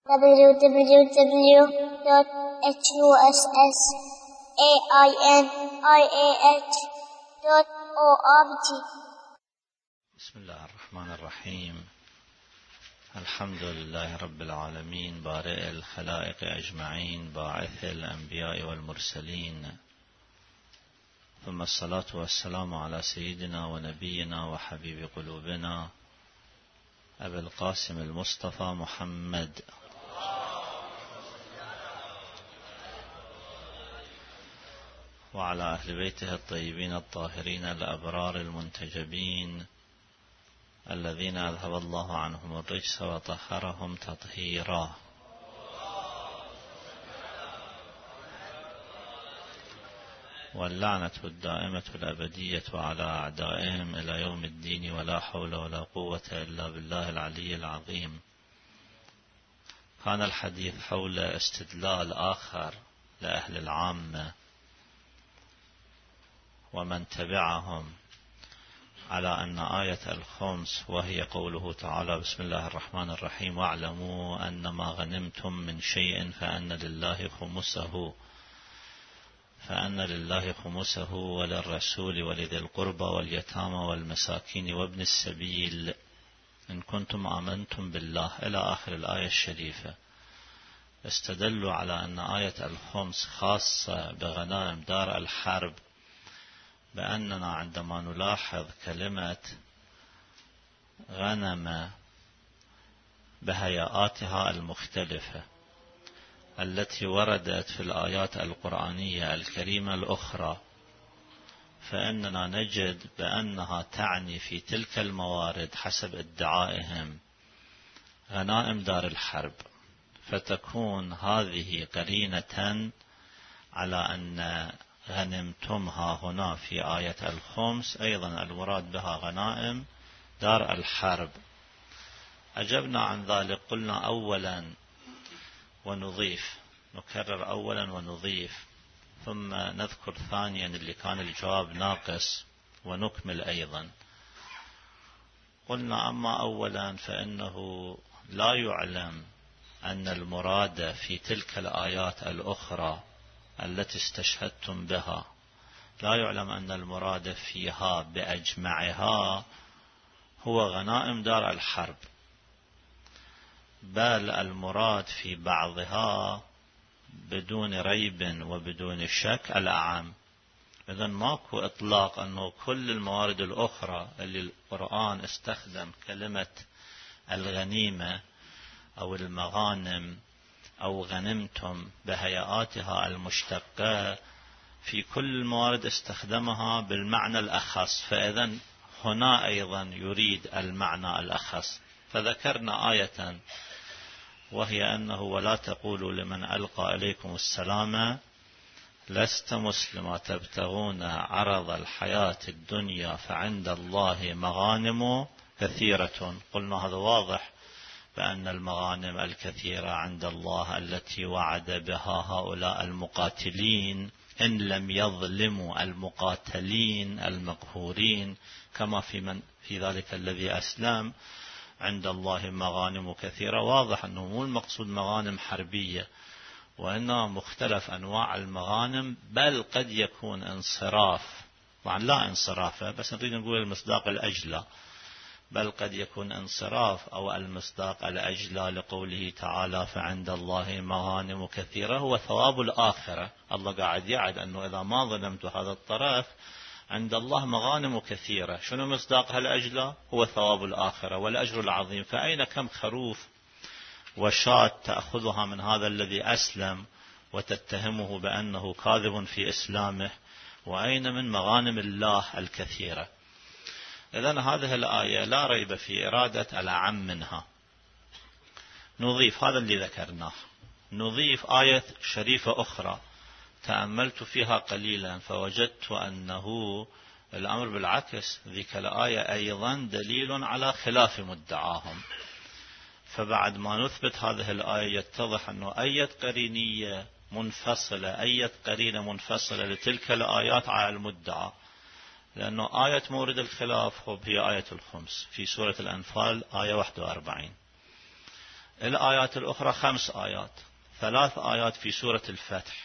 www.husainiah.org. بسم الله الرحمن الرحيم. الحمد لله رب العالمين، بارئ الخلائق أجمعين، باعث الأنبياء والمرسلين، ثم الصلاة والسلام على سيدنا ونبينا وحبيب قلوبنا أبي القاسم المصطفى محمد وعلى أهل بيته الطيبين الطاهرين الأبرار المنتجبين الذين أذهب الله عنهم الرجس وطهرهم تطهيرا. واللعنة الدائمة الأبدية على أعدائهم إلى يوم الدين، ولا حول ولا قوة إلا بالله العلي العظيم. كان الحديث حول استدلال آخر لأهل العامة ومن تبعهم على أن آية الخمس، وهي قوله تعالى بسم الله الرحمن الرحيم: واعلموا أنما غنمتم من شيء فأن لله خمسه وللرسول ولذي القربى واليتامى والمساكين وابن السبيل إن كنتم آمنتم بالله، إلى آخر الآية الشريفة. استدلوا على أن آية الخمس خاصة بغنائم دار الحرب، بأننا عندما نلاحظ كلمة غنم بهيئاتها المختلفة التي وردت في الآيات القرآنية الكريمة الأخرى، فإننا نجد بأنها تعني في تلك الموارد حسب ادعائهم غنائم دار الحرب، فتكون هذه قرينة على أن غنمتمها هنا في آية الخمس أيضا المراد بها غنائم دار الحرب. أجبنا عن ذلك، قلنا أولا ونضيف، نكرر أولا ونضيف، ثم نذكر ثانيا اللي كان الجواب ناقص ونكمل أيضا. قلنا أما أولا فإنه لا يعلم أن المراد في تلك الآيات الأخرى التي استشهدتم بها، لا يعلم أن المراد فيها بأجمعها هو غنائم دار الحرب، بل المراد في بعضها بدون ريب وبدون شك الأعم. إذن ماكو إطلاق أنه كل الموارد الأخرى اللي القرآن استخدم كلمة الغنيمة أو المغانم أو غنمتم بهيئاتها المشتقة، في كل الموارد استخدمها بالمعنى الأخص، فإذن هنا أيضا يريد المعنى الأخص. فذكرنا آية وهي أنه ولا تقولوا لمن ألقى إليكم السلام لست مسلما تبتغون عرض الحياة الدنيا فعند الله مغانم كثيرة. قلنا هذا واضح بأن المغانم الكثيرة عند الله التي وعد بها هؤلاء المقاتلين إن لم يظلموا المقاتلين المقهورين كما في ذلك الذي أسلم، عند الله مغانم كثيرة. واضح أنه مو المقصود مغانم حربية، وإنما مختلف أنواع المغانم، بل قد يكون انصراف، طبعا لا انصراف بس نريد نقول المصداق الأجلى، بل قد يكون انصراف أو المصداق الأجلى لقوله تعالى فعند الله مغانم كثيرة هو ثواب الآخرة. الله قاعد يعد أنه إذا ما ظلمت هذا الطرف عند الله مغانم كثيرة. شنو مصداقها الأجلى؟ هو ثواب الآخرة والأجر العظيم. فأين كم خروف وشاة تأخذها من هذا الذي أسلم وتتهمه بأنه كاذب في إسلامه، وأين من مغانم الله الكثيرة؟ إذن هذه الآية لا ريب في إرادة الأعم منها. نضيف هذا اللي ذكرناه، نضيف آية شريفة أخرى تأملت فيها قليلا فوجدت أنه الأمر بالعكس، ذيك الآية أيضا دليل على خلاف مدعاهم. فبعد ما نثبت هذه الآية يتضح أنه أي قرينة منفصلة لتلك الآيات على المدعى، لأنه آية مورد الخلاف هي آية الخمس في سورة الأنفال آية 41. الآيات الأخرى 5 آيات، 3 آيات في سورة الفتح،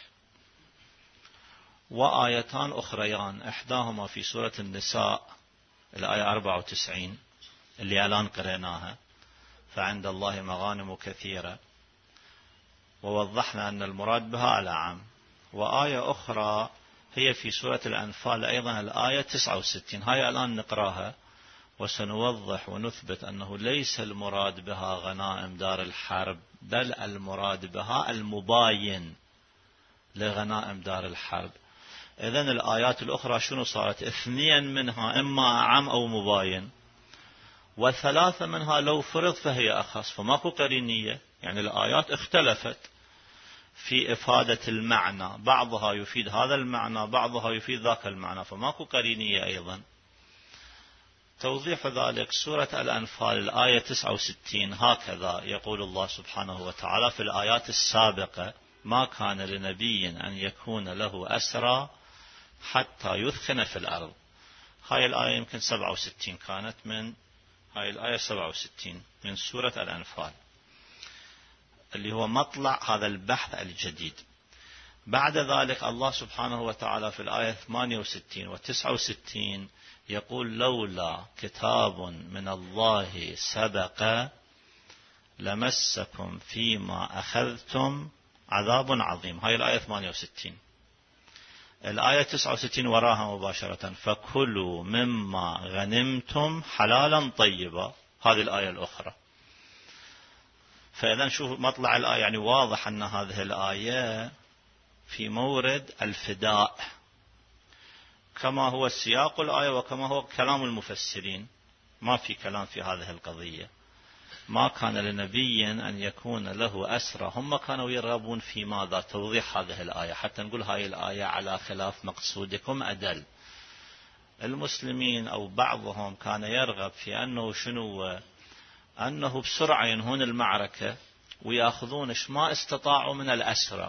وآيتان أخريان إحداهما في سورة النساء الآية 94 اللي الآن قرأناها، فعند الله مغانم كثيرة، ووضحنا أن المراد بها الأعم. وآية أخرى هي في سورة الأنفال أيضا الآية 69، هاي الآن نقراها وسنوضح ونثبت أنه ليس المراد بها غنائم دار الحرب، بل المراد بها المباين لغنائم دار الحرب. إذن الآيات الأخرى شنو صارت؟ 2 منها إما أعم أو مباين، و3 منها لو فرض فهي أخص، فماكو قرينية. يعني الآيات اختلفت في إفادة المعنى، بعضها يفيد هذا المعنى، بعضها يفيد ذاك المعنى، فماكو قرينية أيضا. توضيح ذلك سورة الأنفال الآية 69 هكذا يقول الله سبحانه وتعالى في الآيات السابقة: ما كان لنبي أن يكون له أسرى حتى يثخن في الأرض. هاي الآية يمكن 67 كانت، من هاي الآية 67 من سورة الأنفال، اللي هو مطلع هذا البحث الجديد. بعد ذلك الله سبحانه وتعالى في الآية 68 و 69 يقول: لولا كتاب من الله سبق لمسكم فيما أخذتم عذاب عظيم. هاي الآية 68. الآية 69 وراها مباشرة: فكلوا مما غنمتم حلالا طيبا. هذه الآية الأخرى. فإذا شوف مطلع الآية، يعني واضح أن هذه الآية في مورد الفداء، كما هو سياق الآية وكما هو كلام المفسرين. ما في كلام في هذه القضية. ما كان لنبي أن يكون له أسرى. هم كانوا يرغبون في ماذا؟ توضيح هذه الآية، حتى نقول هاي الآية على خلاف مقصودكم أدل. المسلمين أو بعضهم كان يرغب في أنه شنو؟ أنه بسرعة ينهون المعركة ويأخذون ما استطاعوا من الأسرى،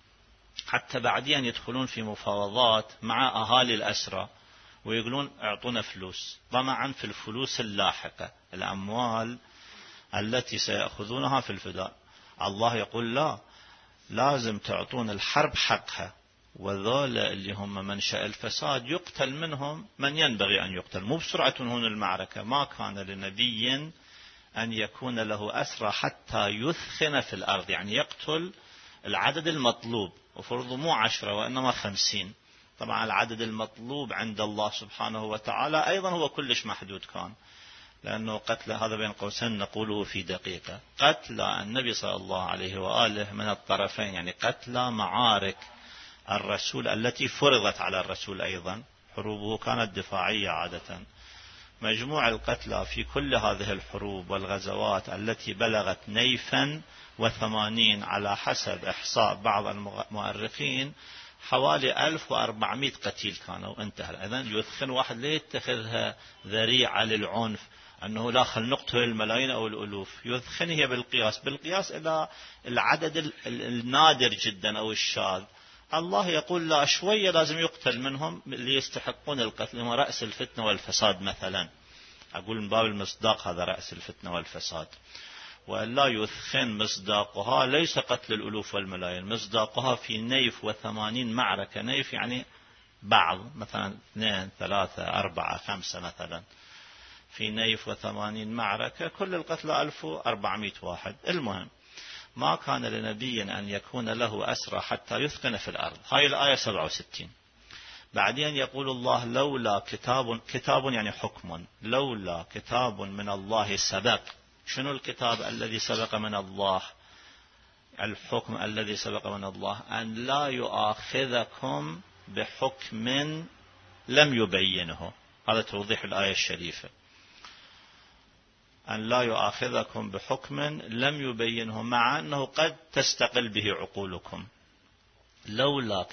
حتى بعدين يدخلون في مفاوضات مع أهالي الأسرى ويقولون اعطونا فلوس، طمعا في الفلوس اللاحقة، الأموال التي سيأخذونها في الفداء. الله يقول لا، لازم تعطون الحرب حقها، وذول اللي هم منشأ الفساد يقتل منهم من ينبغي أن يقتل، مو بسرعة تنهون المعركة. ما كان لنبي أن يكون له أسرى حتى يثخن في الأرض، يعني يقتل العدد المطلوب، وفرضوا مو 10 وإنما 50. طبعا العدد المطلوب عند الله سبحانه وتعالى أيضا هو كلش محدود كان، لأنه قتل هذا بين قوسين نقوله في دقيقة، قتل النبي صلى الله عليه وآله من الطرفين، يعني قتل معارك الرسول التي فرضت على الرسول أيضا، حروبه كانت دفاعية عادة. مجموع القتلى في كل هذه الحروب والغزوات التي بلغت نيفا و80 على حسب إحصاء بعض المؤرخين حوالي 1400 قتيل كانوا. انتهى. إذن يثخن واحد ليتخذها ذريعة للعنف، أنه لا خل نقتل الملايين أو الألوف. يثخن هي بالقياس إلى العدد النادر جدا أو الشاذ. الله يقول لا، شوية لازم يقتل منهم اللي يستحقون القتل، هم رأس الفتنة والفساد مثلا. أقول من باب المصداق هذا رأس الفتنة والفساد، وإلا يثخن مصداقها ليس قتل الألوف والملايين، مصداقها في نيف و80 معركة. نيف يعني بعض، مثلا 2 3 4 5 مثلا، في نيف و80 معركة كل القتلى 1400 واحد. المهم ما كان لنبي أن يكون له أسرى حتى يثخن في الأرض. هاي الآية 67. بعدين يقول الله: لولا كتاب يعني حكم، لولا كتاب من الله سبق. شنو الكتاب الذي سبق من الله؟ الحكم الذي سبق من الله أن لا يؤاخذكم بحكم لم يبينه. هذا توضيح الآية الشريفة، أن لا يؤاخذكم بحكم لم يبينه، مع أنه قد تستقل به عقولكم. لولا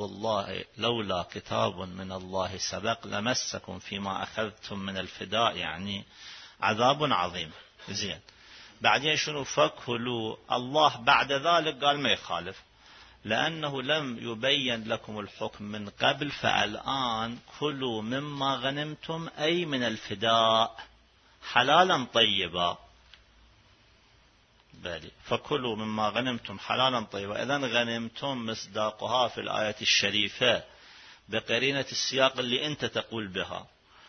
كتاب من الله سبق لمسكم فيما أخذتم من الفداء، يعني عذاب عظيم. زين. بعدين شنو؟ فكلوا. الله بعد ذلك قال ما يخالف، لأنه لم يبين لكم الحكم من قبل، فالآن كلوا مما غنمتم أي من الفداء حلالا طيبا. بالي فكلوا مما غنمتم حلالا طيبا. إذن غنمتم مصداقها في الآية الشريفة بقرينة السياق اللي أنت تقول بها،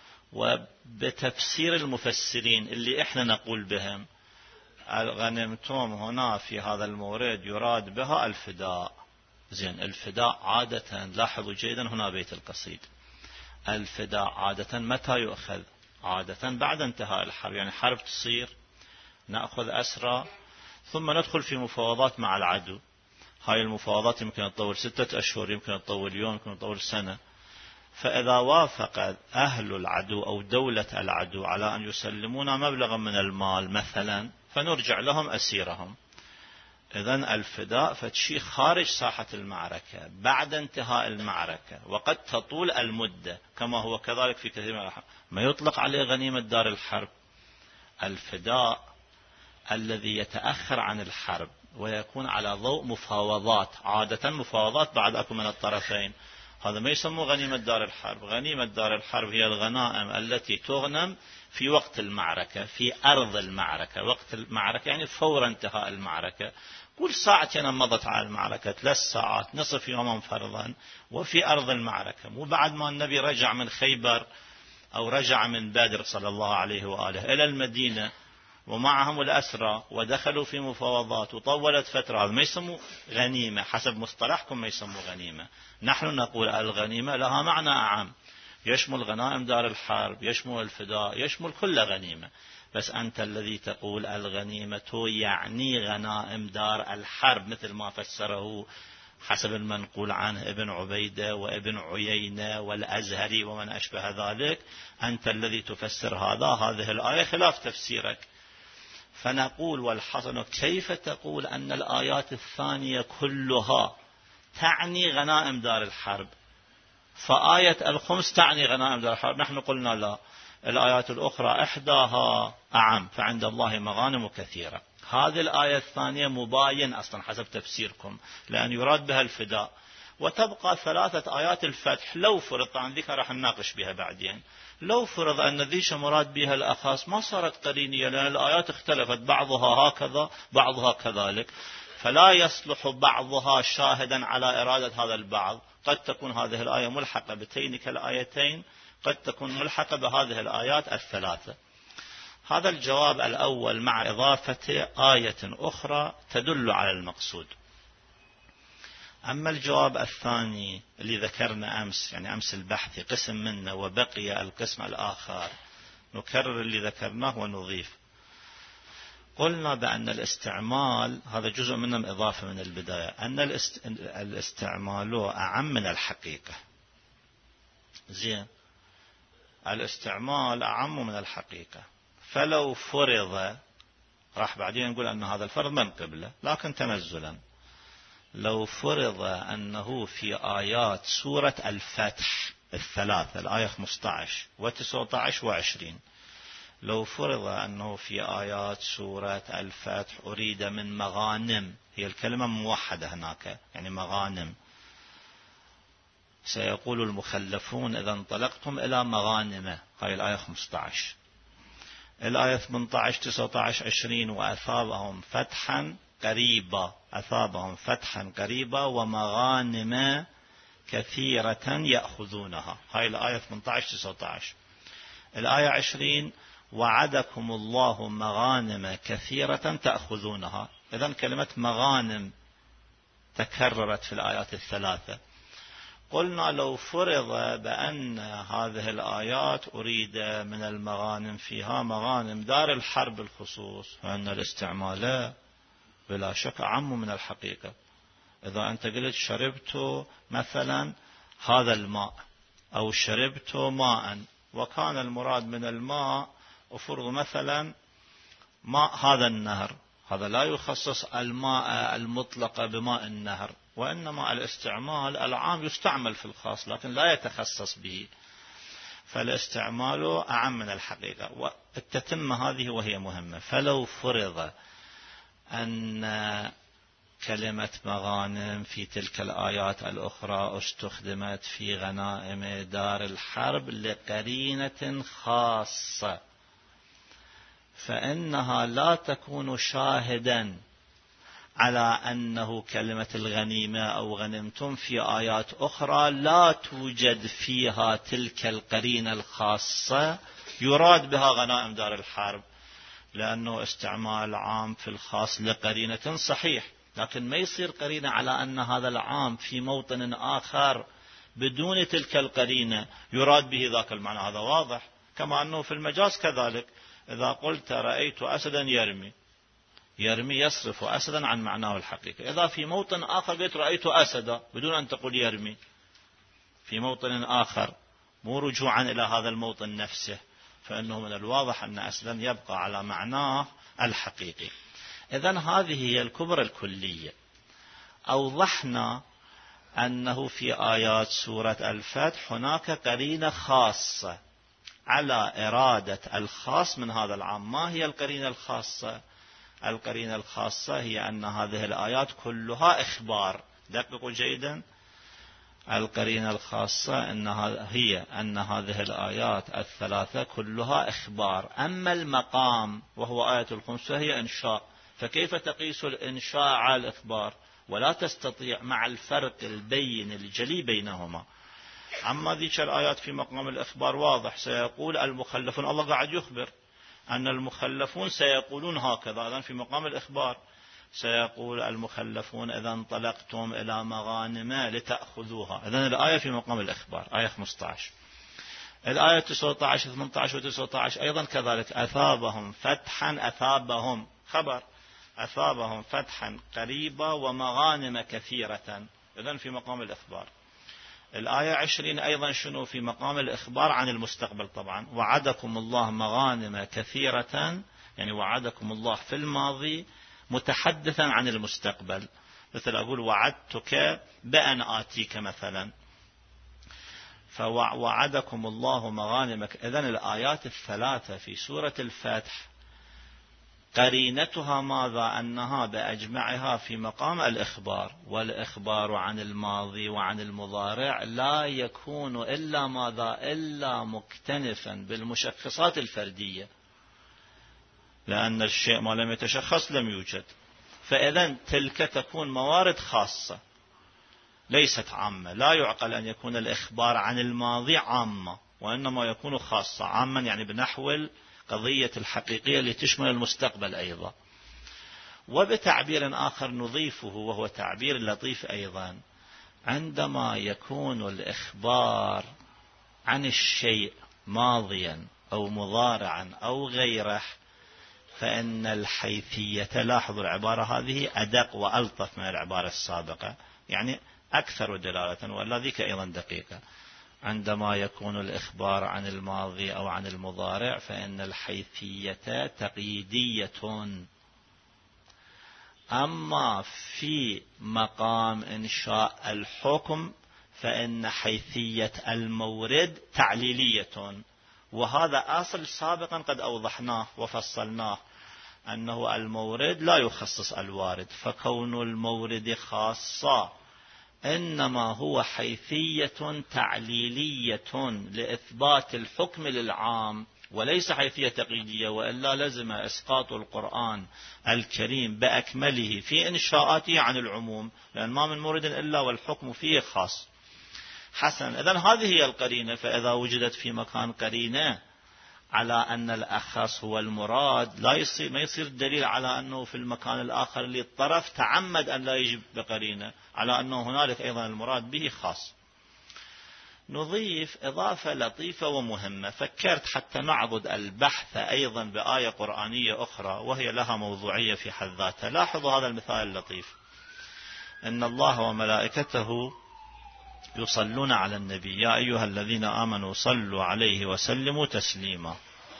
وبتفسير المفسرين اللي إحنا نقول بهم. الغنمتم هنا في هذا المورد يراد بها الفداء. زين، الفداء عادة، لاحظوا جيدا هنا بيت القصيد، الفداء عادة متى يؤخذ؟ عادة بعد انتهاء الحرب، يعني حرب تصير، نأخذ أسرى، ثم ندخل في مفاوضات مع العدو. هاي المفاوضات يمكن تطول 6 أشهر، يمكن تطول يوم، يمكن تطول سنة. فإذا وافق أهل العدو أو دولة العدو على أن يسلمونا مبلغا من المال مثلا، فنرجع لهم أسيرهم. إذن الفداء فتشي خارج ساحة المعركة بعد انتهاء المعركة، وقد تطول المدة، كما هو كذلك في كثير من الأحيان ما يطلق عليه غنيمة دار الحرب. الفداء الذي يتأخر عن الحرب ويكون على ضوء مفاوضات، عادة مفاوضات بعد أكو من الطرفين، هذا ما يسمى غنيمة دار الحرب. غنيمة دار الحرب هي الغنائم التي تغنم في وقت المعركة، في أرض المعركة. وقت المعركة يعني فور انتهاء المعركة، كل ساعتين مضت على المعركة، 3 ساعات، نصف يوما فرضا، وفي أرض المعركة. مو بعد ما النبي رجع من خيبر أو رجع من بدر صلى الله عليه وآله إلى المدينة ومعهم الأسرى ودخلوا في مفاوضات وطولت فترة، هذا ما يسموا غنيمة. حسب مصطلحكم ما يسموا غنيمة. نحن نقول الغنيمة لها معنى أعم، يشمل غنائم دار الحرب، يشمل الفداء، يشمل كل غنيمة. بس أنت الذي تقول الغنيمة يعني غنائم دار الحرب، مثل ما فسره حسب المنقول عنه ابن عبيدة وابن عيينة والأزهري ومن أشبه ذلك. أنت الذي تفسر هذه الآية خلاف تفسيرك. فنقول والحسن كيف تقول أن الآيات الثانية كلها تعني غنائم دار الحرب، فآية الخمس تعني غنائم دار الحرب؟ نحن قلنا لا، الآيات الأخرى إحداها أعم، فعند الله مغانم كثيرة. هذه الآية الثانية مباين أصلا حسب تفسيركم، لأن يراد بها الفداء. وتبقى 3 آيات الفتح، لو فرض، طبعا ذيك راح نناقش بها بعدين، لو فرض أن ذيش مراد بها الأخص ما صارت قرينية، لأن الآيات اختلفت، بعضها هكذا بعضها كذلك، فلا يصلح بعضها شاهدا على إرادة هذا البعض. قد تكون هذه الآية ملحقة بتينك الآيتين، قد تكون ملحقة بهذه الآيات الثلاثة. هذا الجواب الأول مع إضافة آية أخرى تدل على المقصود. أما الجواب الثاني اللي ذكرنا أمس، يعني أمس البحث قسم منه وبقي القسم الآخر، نكرر اللي ذكرناه ونضيف. قلنا بأن الاستعمال هذا جزء منه إضافة من البداية، أن الاستعمال أعم من الحقيقة. زين، الاستعمال أعم من الحقيقة. فلو فرض، راح بعدين نقول أن هذا الفرض من قبله لكن تنزلا، لو فرض أنه في آيات سورة الفتح الثلاثة، الآية 15 و19 و20، لو فرض أنه في آيات سورة الفتح أريد من مغانم، هي الكلمة موحدة هناك، يعني مغانم، سيقول المخلفون إذا انطلقتم إلى مغانم، هاي الآية 15. الآية 18 19 20 وأثابهم فتحا قريبا، أثابهم فتحا قريبا ومغانم كثيرة يأخذونها، هاي الآية 18 19. الآية 20 وعدكم الله مغانم كثيرة تأخذونها. إذن كلمة مغانم تكررت في الآيات الثلاثة. قلنا لو فرض بأن هذه الآيات أريد من المغانم فيها مغانم دار الحرب بالخصوص، فإن الاستعمال بلا شك أعم من الحقيقة. إذا أنت قلت شربت مثلا هذا الماء أو شربت ماء، وكان المراد من الماء أفرض مثلا ماء هذا النهر، هذا لا يخصص الماء المطلق بماء النهر، وإنما الاستعمال العام يستعمل في الخاص لكن لا يتخصص به، فالاستعمال أعم من الحقيقة. والتتمة هذه وهي مهمة. فلو فرض أن كلمة مغانم في تلك الآيات الأخرى استخدمت في غنائم دار الحرب لقرينة خاصة، فإنها لا تكون شاهدا على أنه كلمة الغنيمة أو غنمتم في آيات أخرى لا توجد فيها تلك القرينة الخاصة يراد بها غنائم دار الحرب، لأنه استعمال عام في الخاص لقرينة صحيح، لكن ما يصير قرينة على أن هذا العام في موطن آخر بدون تلك القرينة يراد به ذاك المعنى. هذا واضح. كما أنه في المجاز كذلك، إذا قلت رأيت أسدا يرمي يصرف أسدا عن معناه الحقيقي. إذا في موطن آخر قلت رأيت أسدا بدون أن تقول يرمي في موطن آخر، مو رجوعا إلى هذا الموطن نفسه، فإنه من الواضح أن أسدا يبقى على معناه الحقيقي. إذن هذه هي الكبرى الكلية. أوضحنا أنه في آيات سورة الفتح هناك قرينة خاصة على إرادة الخاص من هذا العام. ما هي القرينة الخاصة؟ القرينة الخاصة هي أن هذه الآيات كلها إخبار. دققوا جيدا، القرينة الخاصة هي أن هذه الآيات الثلاثة كلها إخبار. أما المقام وهو آية الخمس فهي إنشاء، فكيف تقيس الإنشاء على الإخبار؟ ولا تستطيع مع الفرق البين الجلي بينهما. أما ذيك الآيات في مقام الإخبار واضح، سيقول المخلفون، الله قاعد يخبر أن المخلفون سيقولون هكذا. إذن في مقام الإخبار سيقول المخلفون إذا انطلقتم إلى مغانم لتأخذوها. إذن الآية في مقام الإخبار، آية 15. الآية 19 18 و 19 أيضا كذلك، أثابهم فتحا، أثابهم خبر، أثابهم فتحا قريبا ومغانم كثيرة. إذن في مقام الإخبار. الآية 20 أيضا شنو؟ في مقام الإخبار عن المستقبل طبعا، وعدكم الله مغانم كثيرة، يعني وعدكم الله في الماضي متحدثا عن المستقبل، مثل أقول وعدتك بأن آتيك مثلا، فوعدكم الله مغانم. إذن الآيات الثلاثة في سورة الفتح قرينتها ماذا؟ أنها بأجمعها في مقام الإخبار، والإخبار عن الماضي وعن المضارع لا يكون إلا ماذا؟ إلا مكتنفا بالمشخصات الفردية، لأن الشيء ما لم يتشخص لم يوجد. فإذن تلك تكون موارد خاصة ليست عامة. لا يعقل أن يكون الإخبار عن الماضي عامة، وإنما يكون خاصة. عاما يعني بنحو قضية الحقيقية اللي تشمل المستقبل أيضا. وبتعبير آخر نضيفه وهو تعبير لطيف أيضا، عندما يكون الإخبار عن الشيء ماضيا أو مضارعا أو غيره، فإن الحيثية، لاحظوا العبارة هذه أدق وألطف من العبارة السابقة، يعني أكثر دلالة، والذيك أيضا دقيقة. عندما يكون الإخبار عن الماضي أو عن المضارع فإن الحيثية تقييدية، أما في مقام إنشاء الحكم فإن حيثية المورد تعليلية. وهذا أصل سابقا قد أوضحناه وفصلناه، أنه المورد لا يخصص الوارد، فكون المورد خاصة إنما هو حيثية تعليلية لإثبات الحكم للعام، وليس حيثية تقييدية، وإلا لزم إسقاط القرآن الكريم بأكمله في إنشاءاته عن العموم، لأن ما من مورد إلا والحكم فيه خاص. حسن، إذن هذه هي القرينة. فإذا وجدت في مكان قرينة على أن الأخص هو المراد، ما يصير الدليل على أنه في المكان الآخر اللي الطرف تعمد أن لا يجب بقرينة على أنه هنالك أيضا المراد به خاص. نضيف إضافة لطيفة ومهمة، فكرت حتى نعضد البحث أيضا بآية قرآنية أخرى وهي لها موضوعية في حد ذاتها. لاحظوا هذا المثال اللطيف، إن الله وملائكته يصلون على النبي يا أيها الذين آمنوا صلوا عليه وسلموا تسليما.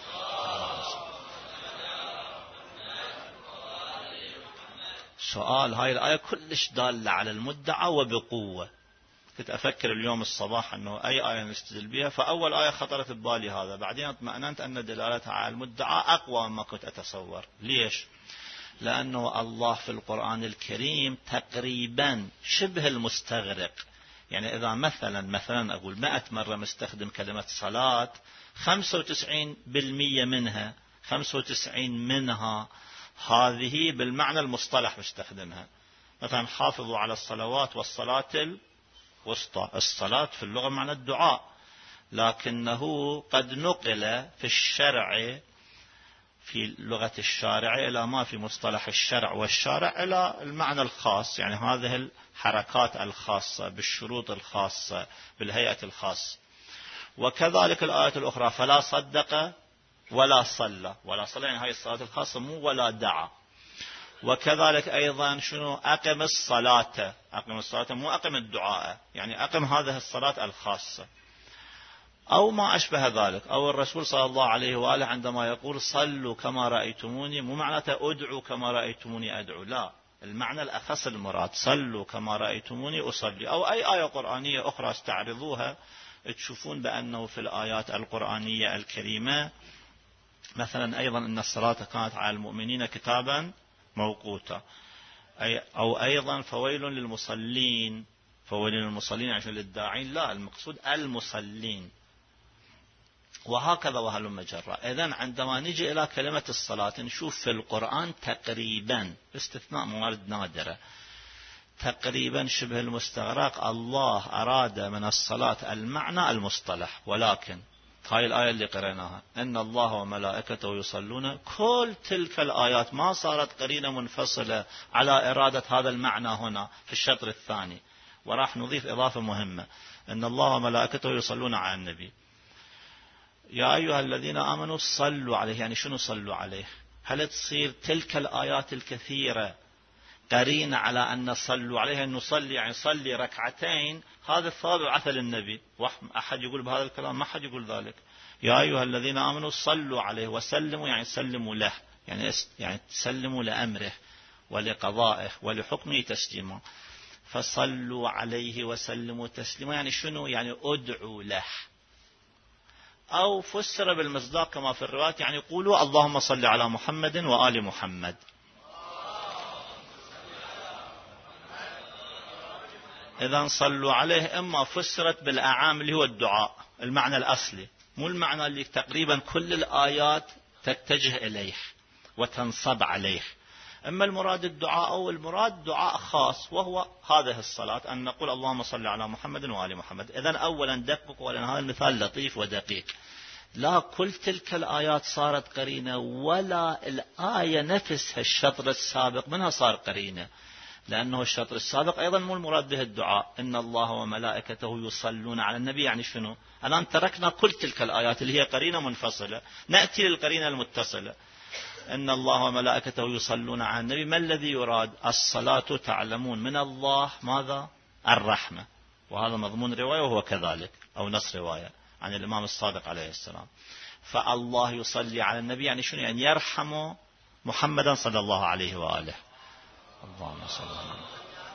سؤال، هاي الآية كلش دالة على المدعى وبقوة. كنت أفكر اليوم الصباح أنه أي آية نستدل بها، فأول آية خطرت ببالي هذا، بعدين اطمأننت أن دلالتها على المدعى أقوى مما كنت أتصور. ليش؟ لأنه الله في القرآن الكريم تقريبا شبه المستغرق، يعني إذا مثلا أقول 100 مرة مستخدم كلمة صلاة، 95% منها 95 منها هذه بالمعنى المصطلح مستخدمها. مثلا حافظوا على الصلوات والصلاة الوسطى. الصلاة في اللغة معنى الدعاء، لكنه قد نقل في الشرع في لغة الشارع إلى ما في مصطلح الشرع والشارع إلى المعنى الخاص، يعني هذه الحركات الخاصة بالشروط الخاصة بالهيئة الخاصة. وكذلك الآية الأخرى فلا صدق ولا صلى. ولا صلى يعني هاي الصلاة الخاصة، مو ولا دعا. وكذلك أيضا شنو أقم الصلاة. أقم الصلاة مو أقم الدعاء، يعني أقم هذه الصلاة الخاصة أو ما أشبه ذلك. أو الرسول صلى الله عليه وآله عندما يقول صلوا كما رأيتموني، مو معناته أدعوا كما رأيتموني أدعو، لا، المعنى الأخص المراد صلوا كما رأيتموني أصلي. أو أي آية قرآنية أخرى استعرضوها تشوفون بأنه في الآيات القرآنية الكريمة مثلا أيضا إن الصلاة كانت على المؤمنين كتابا موقوتا، أو أيضا فويل للمصلين. فويل للمصلين عشان للداعين، لا، المقصود المصلين. وهكذا وهلم جرا. إذن عندما نجي إلى كلمة الصلاة نشوف في القرآن تقريبا باستثناء موارد نادرة تقريبا شبه المستغرق الله أراد من الصلاة المعنى المصطلح. ولكن هاي الآية اللي قرأناها إن الله وملائكته يصلون، كل تلك الآيات ما صارت قرينة منفصلة على إرادة هذا المعنى هنا في الشطر الثاني. وراح نضيف إضافة مهمة، إن الله وملائكته يصلون على النبي. يا أيها الذين آمنوا صلوا عليه، يعني شنو صلوا عليه؟ هل تصير تلك الآيات الكثيرة قرينة على أن صلوا عليه أن نصلي يعني صلي ركعتين، هذا الثواب عثل النبي؟ أحد يقول بهذا الكلام؟ ما حد يقول ذلك. يا أيها الذين آمنوا صلوا عليه وسلموا، يعني سلموا له، يعني تسلموا لأمره ولقضائه ولحكمه تسليما. فصلوا عليه وسلموا تسليما يعني شنو؟ يعني ادعوا له. أو فسر بالمصداق كما في الرواية، يعني قولوا اللهم صل على محمد وآل محمد. إذا صلوا عليه إما فسرت بالأعام اللي هو الدعاء، المعنى الأصلي، مو المعنى اللي تقريبا كل الآيات تتجه إليه وتنصب عليه. أما المراد الدعاء، أو المراد دعاء خاص وهو هذه الصلاة، أن نقول اللهم صل على محمد وآل محمد. إذن أولا دقق، ولأن هذا المثال لطيف ودقيق، لا كل تلك الآيات صارت قرينة، ولا الآية نفسها الشطر السابق منها صار قرينة، لأنه الشطر السابق أيضا مو المراد به الدعاء. إن الله وملائكته يصلون على النبي، يعني شنو؟ الآن تركنا كل تلك الآيات اللي هي قرينة منفصلة، نأتي للقرينة المتصلة. إن الله وملائكته يصلون على النبي، ما الذي يراد؟ الصلاة تعلمون من الله ماذا؟ الرحمة. وهذا مضمون رواية وهو كذلك، أو نص رواية عن الإمام الصادق عليه السلام. فالله يصلي على النبي يعني شنو؟ يعني يرحم محمدا صلى الله عليه وآله. اللهم صل على محمد.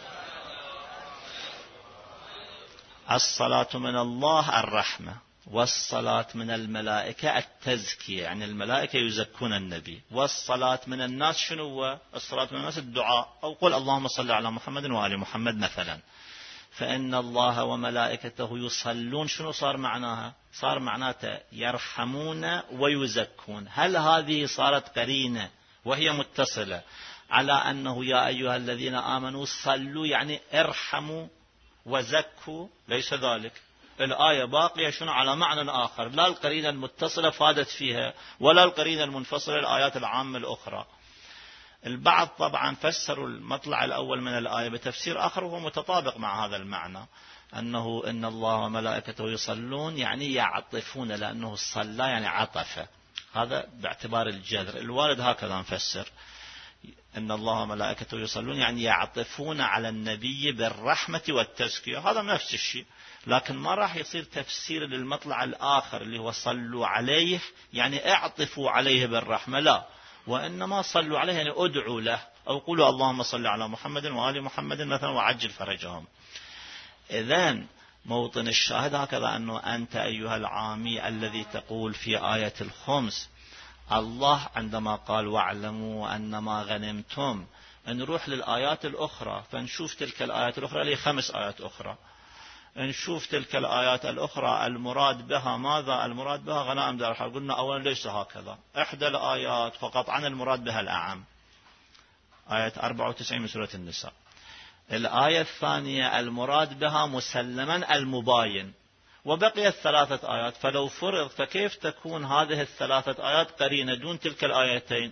الصلاة من الله الرحمة، والصلاة من الملائكة التزكية، يعني الملائكة يزكون النبي. والصلاة من الناس شنو هو؟ الصلاة من الناس الدعاء، أو قل اللهم صل على محمد وآل محمد مثلا. فإن الله وملائكته يصلون، شنو صار معناها؟ صار معناته يرحمون ويزكون. هل هذه صارت قرينة وهي متصلة على أنه يا أيها الذين آمنوا صلوا يعني ارحموا وزكوا؟ ليس ذلك. الآية باقية شنو؟ على معنى آخر، لا القرينة المتصلة فادت فيها ولا القرينة المنفصلة الآيات العامة الأخرى. البعض طبعا فسروا المطلع الأول من الآية بتفسير آخر وهو متطابق مع هذا المعنى، أنه إن الله وملائكته يصلون يعني يعطفون، لأنه صلى يعني عطف، هذا باعتبار الجذر. الوارد هكذا نفسر، إن الله وملائكته يصلون يعني يعطفون على النبي بالرحمة والتزكية، هذا نفس الشيء. لكن ما راح يصير تفسير للمطلع الآخر اللي هو صلوا عليه يعني اعطفوا عليه بالرحمة، لا، وإنما صلوا عليه يعني ادعوا له، أو قولوا اللهم صل على محمد وآل محمد مثلا وعجل فرجهم. إذن موطن الشاهد هكذا، أنه أنت أيها العامي الذي تقول في آية الخمس الله عندما قال واعلموا أنما غنمتم، نروح للآيات الأخرى فنشوف تلك الآيات الأخرى اللي 5 آيات أخرى. نشوف تلك الآيات الأخرى المراد بها ماذا؟ المراد بها غنائم دار الحرب. قلنا أولا ليس هكذا، إحدى الآيات فقط عن المراد بها الأعم، آية 94 من سورة النساء. الآية الثانية المراد بها مسلما المباين، وبقيت 3 آيات. فلو فرض فكيف تكون هذه ال3 آيات قرينة دون تلك الآيتين؟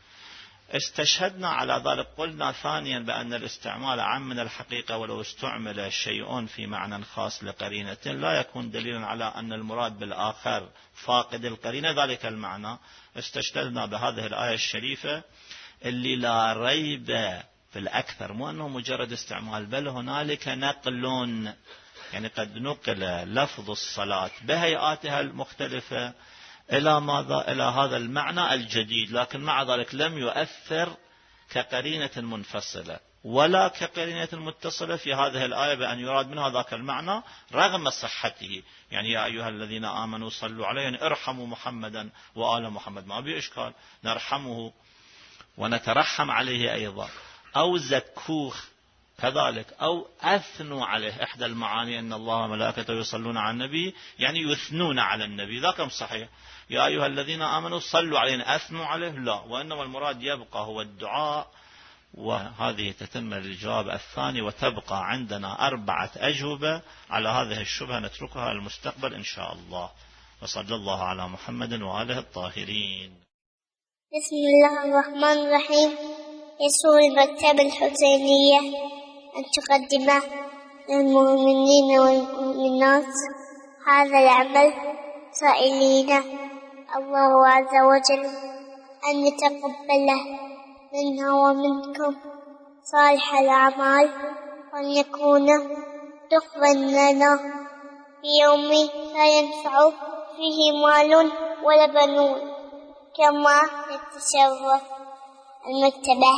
استشهدنا على ذلك. قلنا ثانيا بأن الاستعمال عام من الحقيقة، ولو استعمل شيء في معنى خاص لقرينة لا يكون دليلا على أن المراد بالآخر فاقد القرينة ذلك المعنى. استشهدنا بهذه الآية الشريفة اللي لا ريب في الأكثر، مو أنه مجرد استعمال، بل هنالك نقل، يعني قد نقل لفظ الصلاة بهيئاتها المختلفة إلى ماذا؟ إلى هذا المعنى الجديد، لكن مع ذلك لم يؤثر كقرينة منفصلة ولا كقرينة متصلة في هذه الآية بأن يراد منها ذاك المعنى رغم صحته. يعني يا أيها الذين آمنوا صلوا عليه، يعني ارحموا محمدا وآل محمد، ما بي إشكال، نرحمه ونترحم عليه أيضا. أو زكوه كذلك، أو أثنوا عليه. إحدى المعاني أن الله وملائكته يصلون على النبي، يعني يثنون على النبي، ذاك صحيح. يا أيها الذين آمنوا صلوا عليه، أثنوا عليه لا، وإنما المراد يبقى هو الدعاء. وهذه تتم الجواب الثاني، وتبقى عندنا 4 أجوبة على هذه الشبهة نتركها المستقبل إن شاء الله. وصلى الله على محمد وآله الطاهرين. بسم الله الرحمن الرحيم. يسر المكتبة الحسينية أن تقدم للمؤمنين والمؤمنات هذا العمل، سائلين الله عز وجل أن يتقبله منا ومنكم صالح الأعمال، وأن يكون تقبل لنا في يوم لا ينفع فيه مال ولا بنون. كما نتشرف المكتبة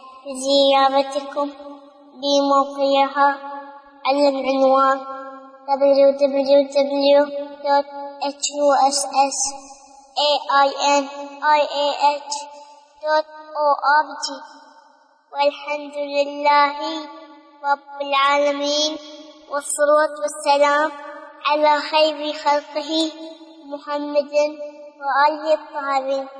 بزيارتكم بموقعها على العنوان www.hussainih.org. والحمد لله رب العالمين، والصلاة والسلام على خير خلقه محمد وآله الطاهرين.